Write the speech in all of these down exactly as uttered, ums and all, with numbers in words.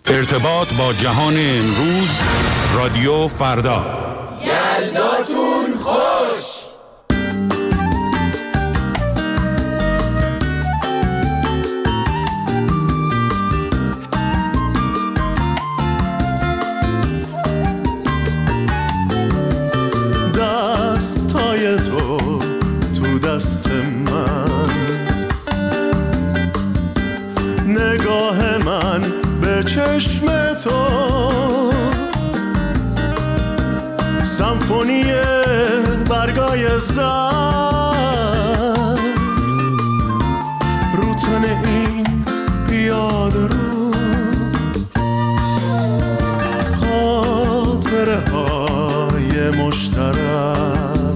ارتباط با جهان امروز، رادیو فردا. یلداتون خوش. دستای تو تو دست من، نگاه من به چشم تو، سمفونی برگای زر رو تن این پیاده رو، خاطره های مشترک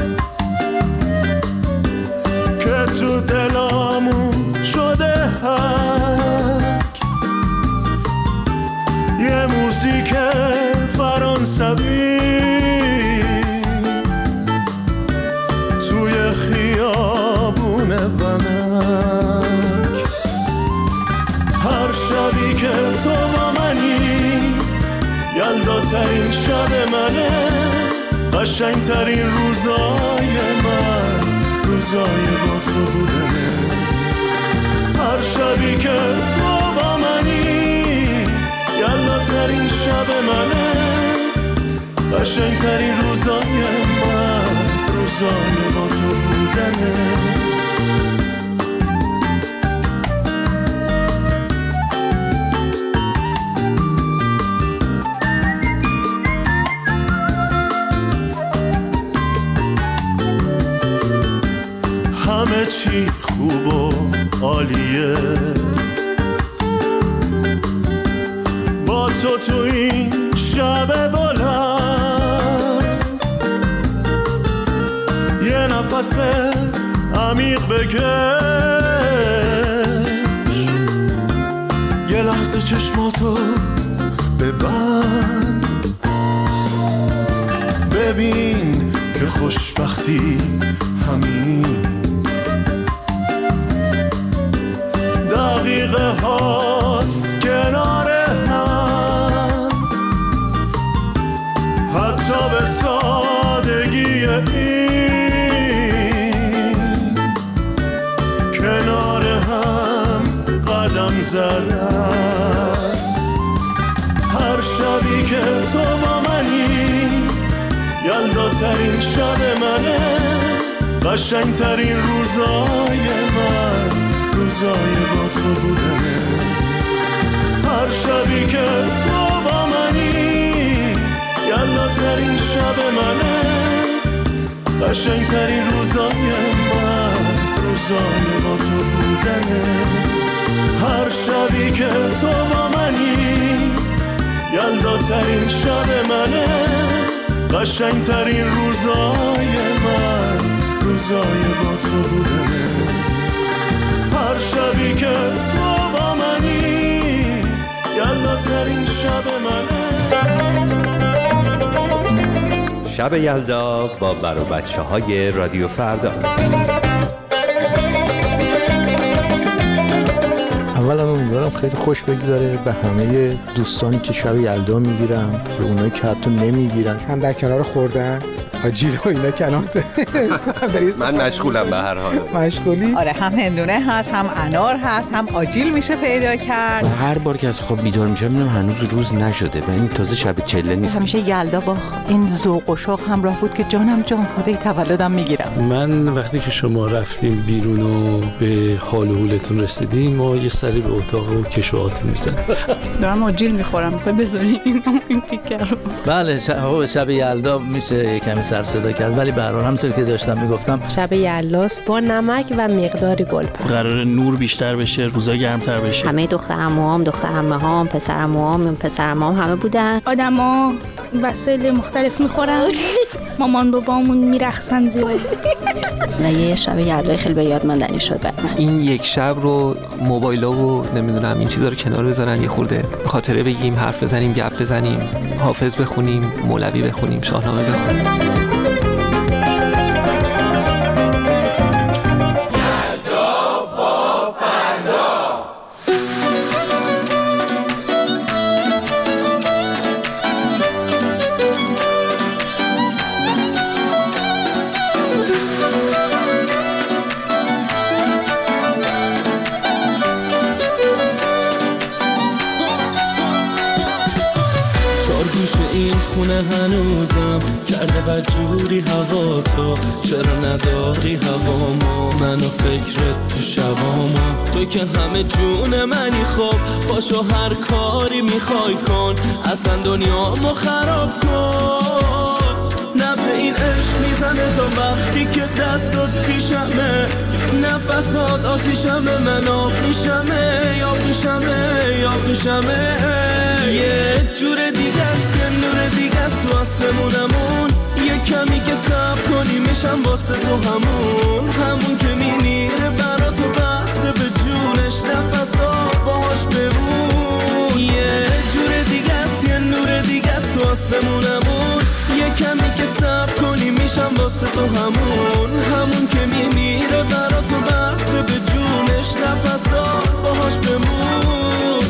که تو دلامون شده هک، یه موزیک فرانسوی توی خیابون بنک، هر شبی که تو با منی یلداترین شب منه، قشنگترین روزای من روزای با تو بودنه، هر شبی که تو با منی یلداترین شب منه، قشنگترین روزای من روزای با تو بودنه. همه چی خوب و عالیه با تو تو این شب بلند، یه نفس عمیق بکش، یه لحظه چشماتو ببند، ببین که خوشبختی همین دقیقه هاست کنار هم، حتی به سادگی این کنار هم قدم زدن، هر شبی که تو با منی یلداترین شب منه، قشنگترین روزای من روزای با تو بودنه، هر شبی که تو با منی یلداترین شب منه، قشنگترین روزای من روزای با تو بودنه، هر شبی که تو با منی یلداترین شب منه، قشنگترین روزای من روزای با تو بودنه، هر شبی که تو با منی یلداترین شب منه. شب یلدا با برو بچه های رادیو فردا. اولا امیدوارم خیلی خوش بگذاره به همه دوستانی که شب یلدا میگیرن، به اونایی که حتی نمیگیرن، هم در کنار خوردن آجیل و اینا کنار من مشغولم به هر حال. مشغولی؟ آره، هم هندونه هست، هم انار هست، هم آجیل میشه پیدا کرد. هر بار که از خواب بیدار میشم میبینم هنوز روز نشده و این تازه شب چله نیست. همیشه یلدا با این ذوق و شوق همراه بود که جانم جان کده تولدم میگیرم. من وقتی که شما رفتیم بیرون و به حال و حولتون رسیدیم، ما یه سری به اتاق و کشوهات میزنیم. دارم آجیل میخورم، میخوای بذاری این تیکه رو؟ بله، شب, شب یلدا میشه کمی سر صدا کرد، ولی به هر حال همونطور که داشتم میگفتم شب یلداست با نمک و مقداری گلپر. قرار نور بیشتر بشه، روزا گرمتر بشه. همه دختر عموام، دختر عمه‌هام، پسر عموام، پسر عموام همه بودن. آدما وسایل مختلف میخورن. مامان بابامون میرقصن زیاد. و یه شب یلدا خیلی به یاد ماندنی شد برام. این یک شب رو موبایلا و نمیدونم این چیزا رو کنار بذارن، یه خورده خاطره بگیم، حرف بزنیم، گپ بزنیم، حافظ بخونیم، مولوی بخونیم، شاهنامه بخونیم. پیش این خونه هنوزم کرده بدجوری هوا تو، چرا نداری هوامو منو فکرت تو شبامو. تو که همه جون منی خب باشو هر کاری میخوای کن، اصلا دنیامو خراب کن. نبض این عشق میزنه تا وقتی که دستات پیشمه، نفسات آتیشمه من آب میشمه یا میشمه یا میشمه. یه جور دیگه است یه نور دیگه است تو آسمونمون، یه کمی که صبر کنی میشم واسه تو همون، همون که میمیره برا تو بسته به جونش نفسات باهاش بمون. یه جور دیگه است یه نور دیگه است تو آسمونمون، یه کمی که صبر کنی میشم واسه تو همون، همون که میمیره برا تو بسته به جونش نفسات باهاش بمون.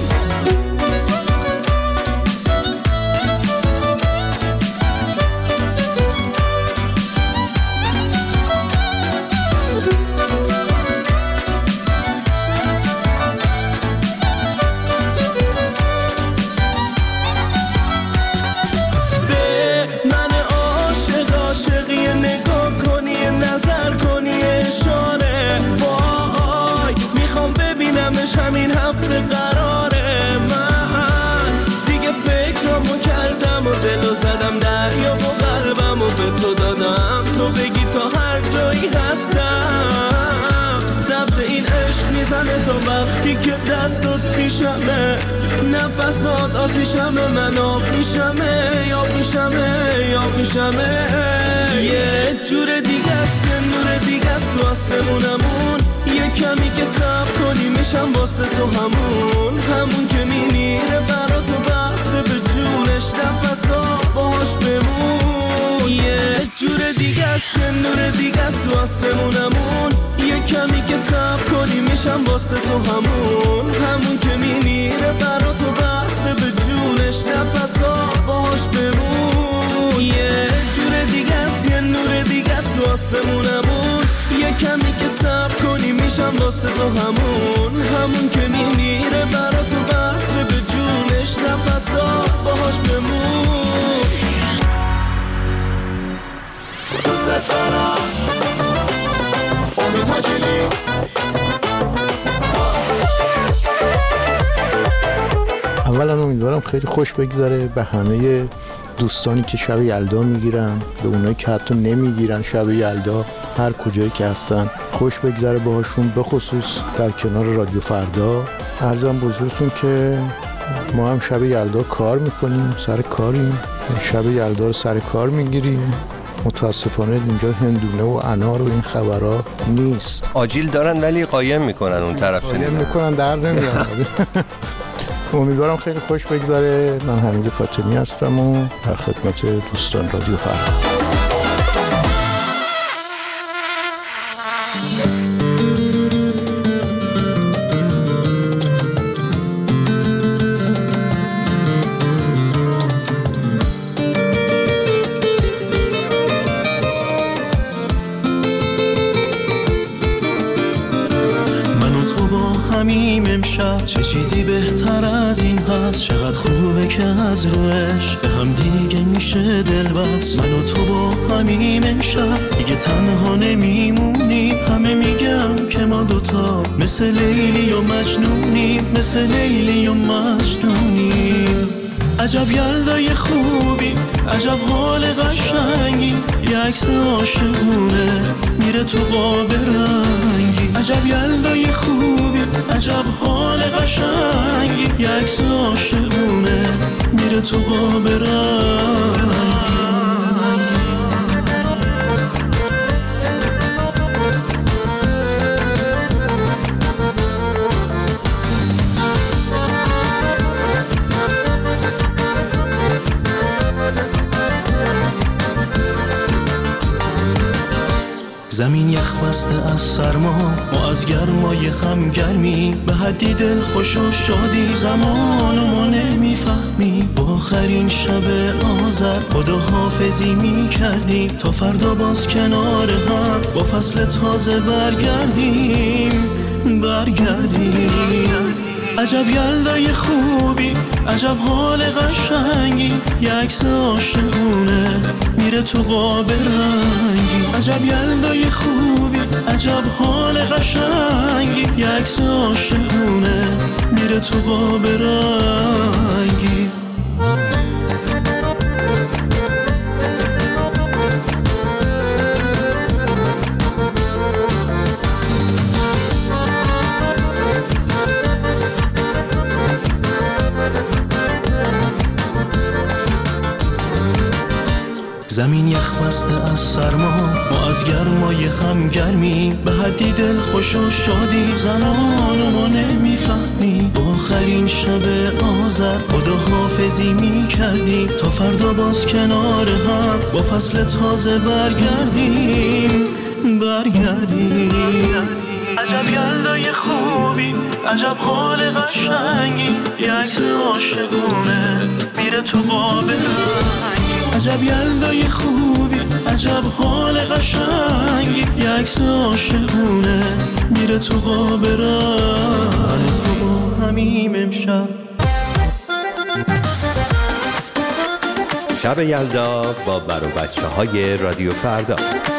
همین هفته قراره من دیگه فکرامو کردم و دلو زدم دریا و قلبمو به تو دادم، تو بگی تا هر جایی هستم. نبض این عشق میزنه تا وقتی که دستات پیشمه، نفسات آتیشمه من آب میشمه یا میشمه یا میشمه. یه جور دیگه است یه نور دیگه است تو آسمونمون، یه کمی که صبر کنی میشم واسه تو همون، همون که میمیره برا تو بسته به جونش نفسات باهاش بمون. یه جور دیگه است یه نور دیگه است تو آسمونمون، یه کمی که صبر کنی میشم واسه تو همون، همون که میمیره برا تو بسته به جونش نفسات باهاش بمون. یه جور دیگه است یه نور دیگه است تو آسمونمون، یه کمی که صبر کنی میشم واسه تو همون، همون که میمیره برا تو بسته به جونش نفسات باهاش بمون. دوست دارم امید حاجلی. اولا امیدوارم خیلی خوش بگذره به همه دوستانی که شب یلدا میگیرن، به اونایی که حتی نمیگیرن شب یلدا، هر کجایی که هستن خوش بگذره باهاشون، به خصوص در کنار رادیو فردا. عرضم بزرگتون که ما هم شب یلدا کار میکنیم، سر کاریم، شب یلدا رو سر کار میگیریم. متاسفانه اینجا هندونه و انار و این خبرها نیست. آجیل دارن ولی قایم میکنن اون طرف، قایم میکنن در نمیاد. امیدوارم خیلی خوش بگذره. من حمید فاطمی هستم و در خدمت دوستان رادیو فردا. چه چیزی بهتر از این هست، چقدر خوبه که از روش به هم دیگه میشه دل بس. من و تو با همین امشب دیگه تنها نمیمونیم، همه میگم که ما دوتا مثل لیلی و مجنونیم، مثل لیلی و مجنونیم. عجب یلدای خوبی، عجب حال قشنگی، یه عکس عاشقونه میره تو قاب رنگی. عجب یلدای خوبی، عجب حال قشنگی، یه عکس عاشقونه میره تو قاب رنگی. زمین یخ بسته از سرما، ما از گرمای هم گرمی، به حدی دل خوش و شادی زمانو ما نمیفهمی. با آخرین شب آذر خداحافظی میکردیم تا فردا باز کنار هم با فصل تازه برگردیم برگردیم. عجب یلدای خوبی، عجب حال قشنگی، یه عکس عاشقونه میره تو قاب رنگی. عجب یلدای خوبی، عجب حال قشنگی، یه عکس عاشقونه میره تو قاب رنگی. زمین یخ بسته از سرما، ما از گرمای هم گرمی، به حدی دل خوش و شادی زمان ما نمیفهمی. با آخرین شب آذر خداحافظی میکردیم تا فردا باز کنار هم با فصل تازه برگردیم برگردیم. عجب یلدای خوبی، عجب حال قشنگی، یه عکس عاشقونه میره تو قاب رنگی. عجب یلدای خوبی، عجب حال قشنگی، یه عکس عاشقونه میره تو قاب رنگی. تو همیم امشب شب یلدا با بر و بچه های رادیو فردا.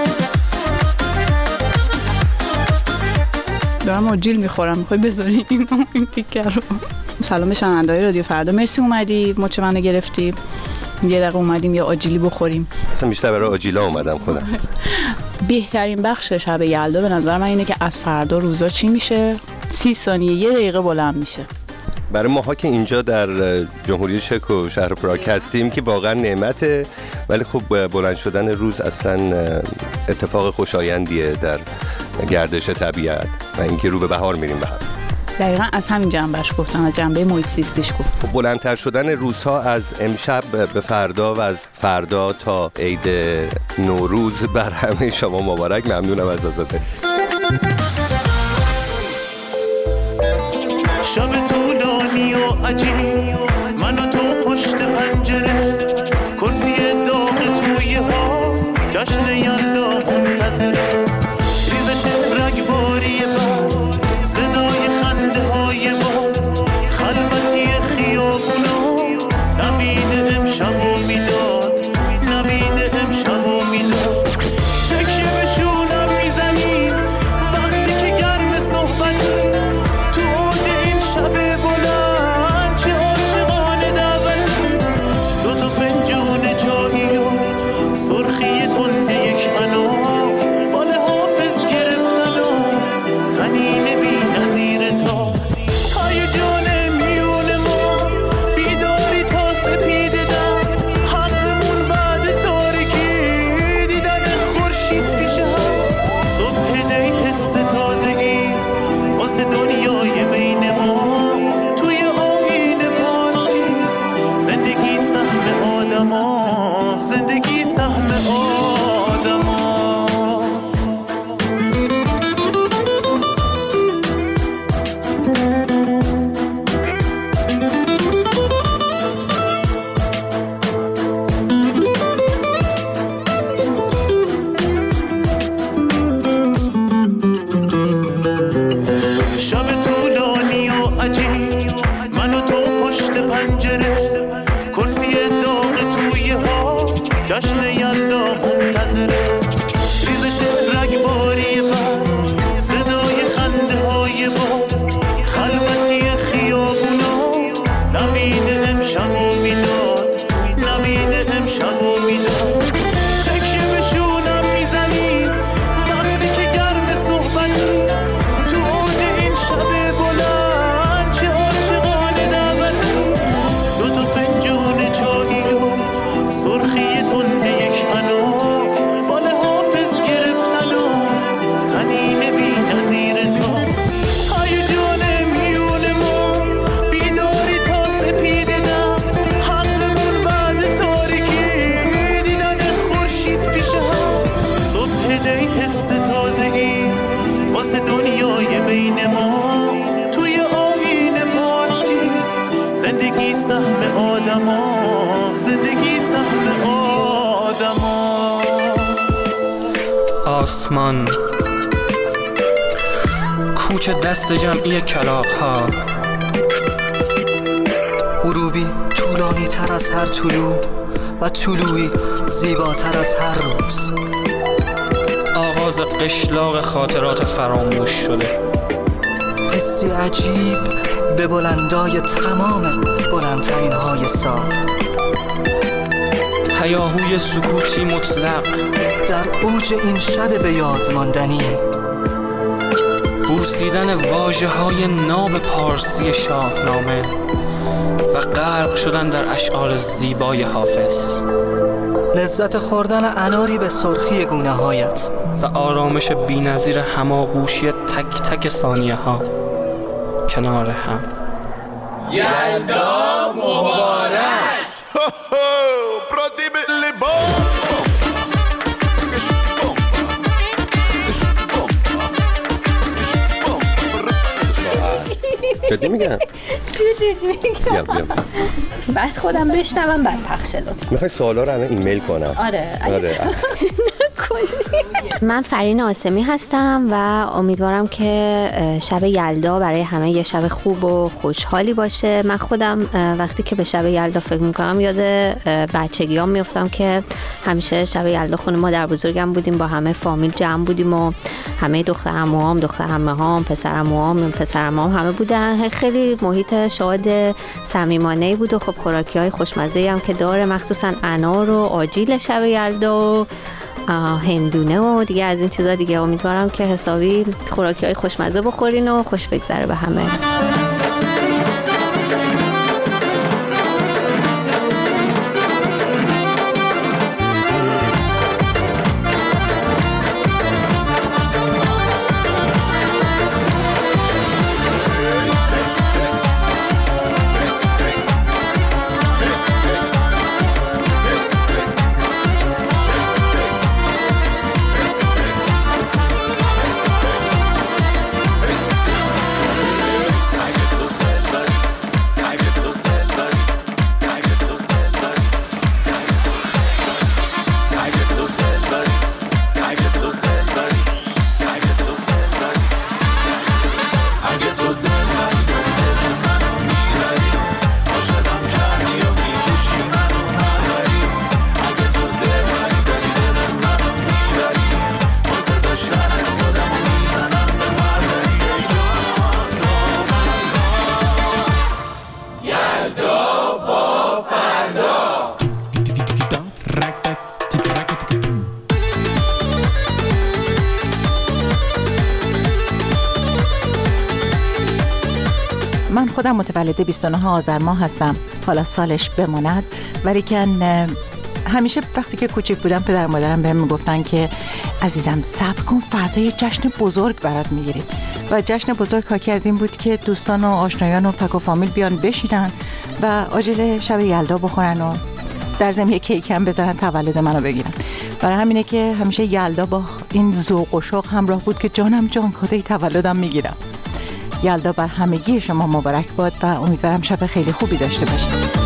دارم آجیل میخورم، میخوای بذاری این تیکر رو؟ سلام به شنونده‌های رادیو فردا، مرسی اومدی مچ منو گرفتی، یه دقیقه اومدیم یه آجیلی بخوریم. اصلا بیشتر برای آجیلا اومدم خودم. بهترین بخش شب یلدا به نظر من اینه که از فردا روزا چی میشه، سی ثانیه یه دقیقه بلند میشه. برای ماها که اینجا در جمهوری چک و شهر پراگ هستیم که واقعا نعمته، ولی خب بلند شدن روز اصلا اتفاق خوشایندیه در گردش طبیعت و اینکه رو به بهار میریم به هم. دقیقاً از همین جنبش گفتم، از جنبه محیط زیستیش گفتم. خب بلندتر شدن روزها از امشب به فردا و از فردا تا عید نوروز بر همه شما مبارک. ممنونم از ازت. شب طولانی و عجیب، من و تو پشت پنجره، کرسی داغ توی ها، جشن یلدا منتظره، ریزش رگباری باد، صدای خنده های باد، خلوتی خیابونا، نبید امشبو میداد، نبید امشبو میداد. تکیه به شونم میزنی وقتی که گرم صحبتی، تو اوج این شب بلند چه عاشقانه دعوتی. دو تا فنجون چایی و سرخی تنده یک انار، فال حافظ گرفتن و تنین بی نظیر تا هیجان میون ما، بیداری تا سپیده در حقمون بعد تاریکی، دیدن خورشید پیش هم صبح دی حس تازگی واسه دنیای بین ماست. توی آیین پارسی زندگی سهم آدم ها، زندگی سهم آدم هاست. شب طولانی و عجیب، من و تو پشت پنجره، کرسی داغ توی ها، جشن یلدا منتظره، ریزش رگباری باد، صدای خنده های باد، خلوتی خیابونا، نبید امشبو میداد، نبید امشبو میداد. تکیه به شونم میزنی وقتی که گرم صحبتی، تو اوج این شب بلند چه عاشقانه دعوتی. دو تا فنجون چایی و سرخی تنده یک انار، فال حافظ گرفتن و تنین بی نظیر تا هیجان میون ما، بیداری تا سپیده در حقمون بعد تاریکی، دیدن خورشید پیش هم صبح دی حس تازگی واسه دنیای بین ماست. توی آیین پارسی زندگی سهم آدم ها، زندگی سهم آدم ها. آسمان کوچه دست جمعی کلاغ ها، غروبی طولانی تر از هر طلوع و طلوعی زیباتر از هر روز. آغاز قشلاق خاطرات فراموش شده. حسی عجیب به بلندای تمام بلندترین های سال. هیاهوی سکوتی مطلق در اوج این شب به یاد ماندنی. بوسیدن واژه های ناب پارسی شاهنامه و غرق شدن در اشعار زیبای حافظ. لذت خوردن اناری به سرخی گونه هایت و آرامش بی‌نظیر هماغوشی تک تک ثانیه ها کنار هم. یلدا مبارک. جدی میگم؟ چی جدی میگم؟ بعد خودم بشنوم بعد پخش لطفا. میخوای سوالا رو الان ایمیل کنم؟ آره آره. من فرین آسمی هستم و امیدوارم که شب یلدا برای همه یه شب خوب و خوشحالی باشه. من خودم وقتی که به شب یلدا فکر میکنم یاد بچگیام میافتم که همیشه شب یلدا خونه مادر بزرگم بودیم، با همه فامیل جمع بودیم و همه دختر عموام، دختر عمه‌هام، پسر عموام، پسر عموام همه بودن. خیلی محیط شاد صمیمانه‌ای بود و خب خوراکی‌های خوشمزه‌ای هم که داره، مخصوصا انار و آجیل شب یلدا، هندونه و دیگه از این چیزا دیگه. امیدوارم که حسابی خوراکی‌های خوشمزه بخورین و خوش بگذره به همه. من خودم متولد بیست و نه آذر ماه هستم، حالا سالش بماند، ولی که همیشه وقتی که کوچک بودم پدر مادرم بهم میگفتن که عزیزم صبر کن فردا یه جشن بزرگ برات میگیریم. و جشن بزرگ حاکی از این بود که دوستان و آشنایان و فک و فامیل بیان بشینن و آجیل شب یلدا بخورن و در ضمن یک کیک هم بزنن تولد منو بگیرن. برای همینه که همیشه یلدا با این ذوق و شوق همراه بود که جانم جان کدی تولدم میگیرم. یلدا بر همگی شما مبارک باد و امیدوارم شب خیلی خوبی داشته باشید.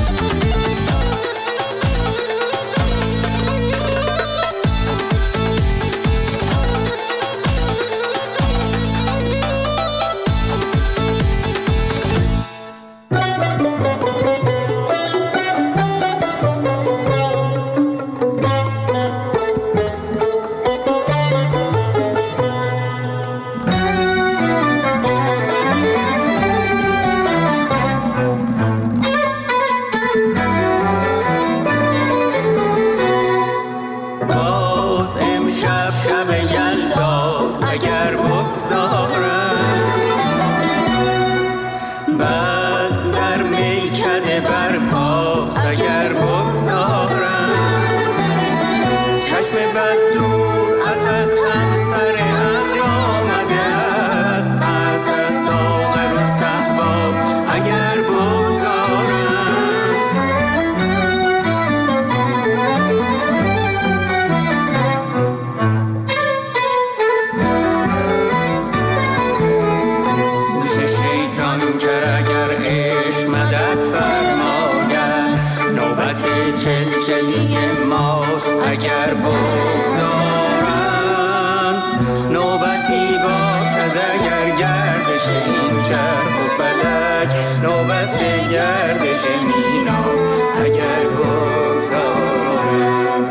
اگر بگذارن نوبتی باشد، اگر گردش این چرخ و فلک نوبتی گردش میناست اگر بگذارم.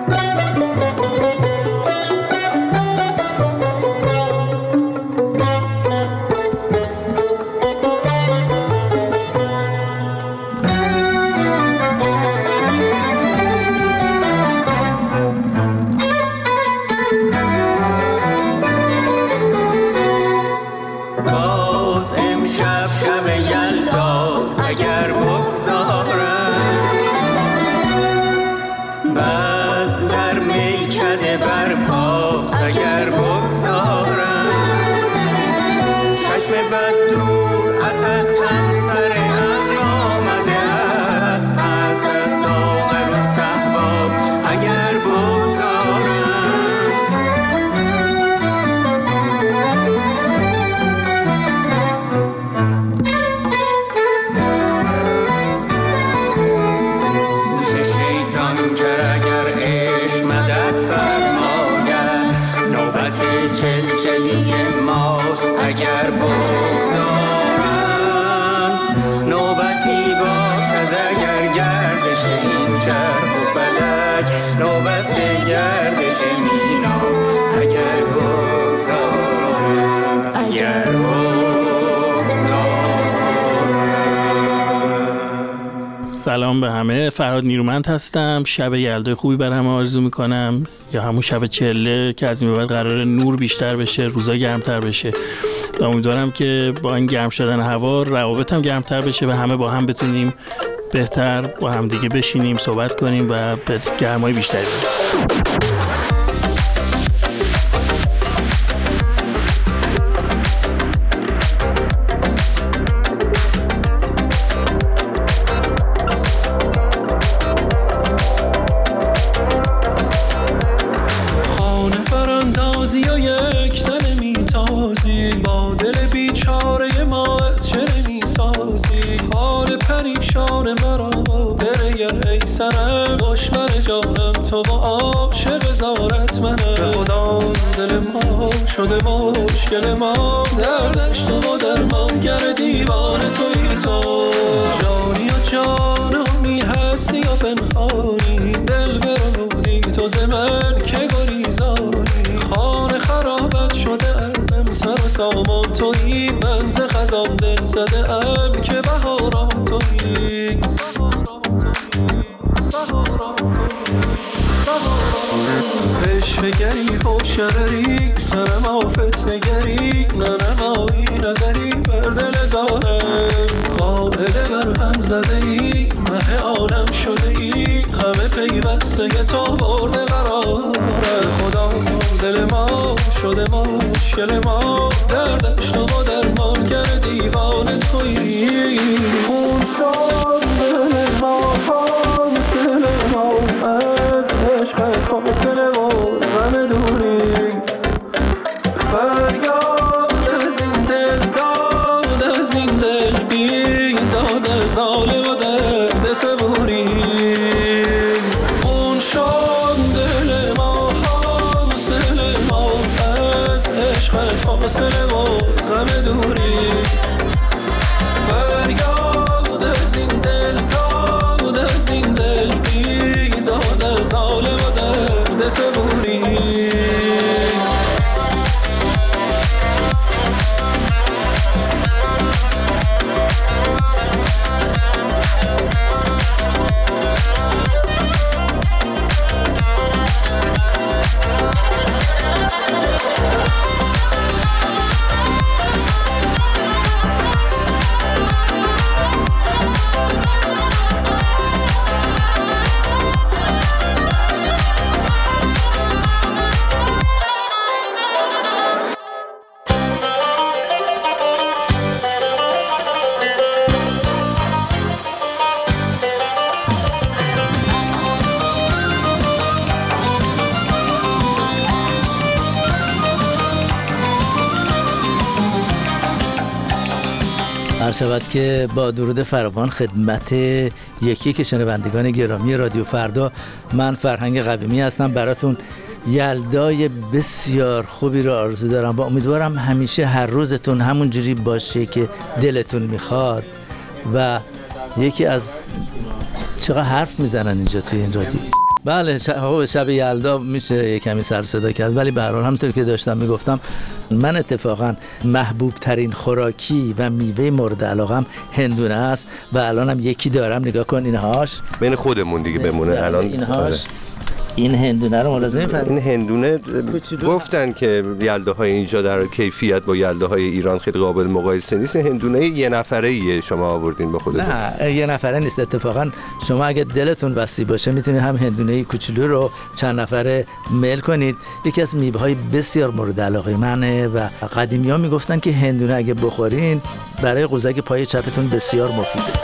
باز امشب شب یلداست اگر بگذارم، بزم در میکده برپاست اگر بگذارم. چشم بد دور از هستم سر عقل آمده است، از از ساغر و صحباست اگر بگذارم. چلچلی ماست اگر بگذارم، نوبتی باشد اگر گردش این چرخ و فلک، نوبت گردش میناست اگر بگذارم، اگر بگذارم. سلام به همه، فرهاد نیرومند هستم. شب یلدای خوبی بر همه آرزو میکنم، یا همون شب چله که از این به بعد قراره نور بیشتر بشه، روزا گرمتر بشه. امیدوارم که با این گرم شدن هوا روابط هم گرمتر بشه و همه با هم بتونیم بهتر با هم دیگه بشینیم صحبت کنیم و به گرمای بیشتری برسیم. تو با عاشق زارت منه، به خدا دل ما شده مشکل ما، دردش تو و درمانگر دیوانه توی تو. جانی و جانمی هستی و پنهانی، دل برمودی تو ز من که گریزانی. خانه خرابت شده ام، سر و سامان تویی، من ز خزان دل زده ام که بهاران تویی. فشفگری خوشگری سرم آفت نگری، نه نمایی نظری بر دل زارم. قاعده بر هم زده ای، مه عالم شده ای، همه پیوسته تو برده قراره. خدا دل ما شده مشکل ما، دردش تو و درمانگر دیوانه تویی. خون شد دل ما، خون دل ما، از عشق فاصله و غم دوری. فریاد از این دل داد، از این دل بی داد، از ناله و درد صبوری. خون شد دل ما، حاصل ما، از عشق فاصله و غم دوری. فریاد از این دل داد، از این دل بی داد، از ناله و درد صبوری. هر شود که با درود فراوان خدمت یکی که شنوندگان گرامی رادیو فردا، من فرهنگ قویمی هستم. براتون یلدای بسیار خوبی رو آرزو دارم و امیدوارم همیشه هر روزتون همون جوری باشه که دلتون میخواد و یکی از چقدر حرف میزنن اینجا توی این رادیو. بله شب, شب یلدا میشه یه کمی سر صدا کرد، ولی به هر حال همونطور که داشتم میگفتم من اتفاقا محبوب ترین خوراکی و میوه مورد علاقم هندونه است و الانم یکی دارم. نگاه کن اینهاش بین خودمون دیگه بمونه الان. اینهاش این هندونه رو ملاحظه می‌فرمایید. این هندونه گفتن که یلداهای اینجا در کیفیت با یلداهای ایران خیلی قابل مقایسه نیست. هندونه یه نفره‌ایه شما آوردین با خودتون؟ نه یه نفره نیست. اتفاقا شما اگه دلتون وسیع باشه میتونید هم هندونه کوچولو رو چند نفره میل کنید. یکی از میوه‌های بسیار مورد علاقه منه و قدیمی‌ها میگفتن که هندونه اگه بخورین برای قوزک پای چپتون بسیار مفیده.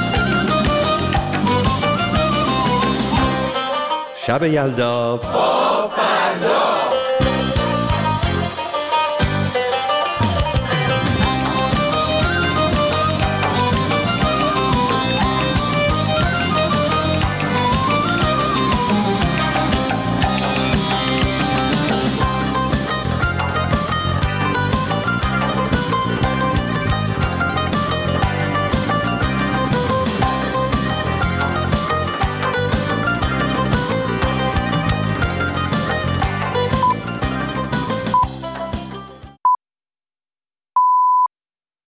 شب یلدا